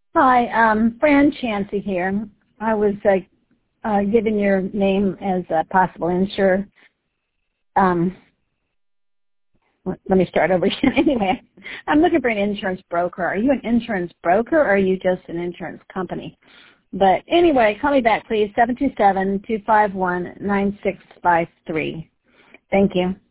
Hi, Fran Chansey here. I was given your name as a possible insurer. Let me start over again. Anyway, I'm looking for an insurance broker. Are you an insurance broker or are you just an insurance company? But anyway, call me back, please, 727-251-9653. Thank you.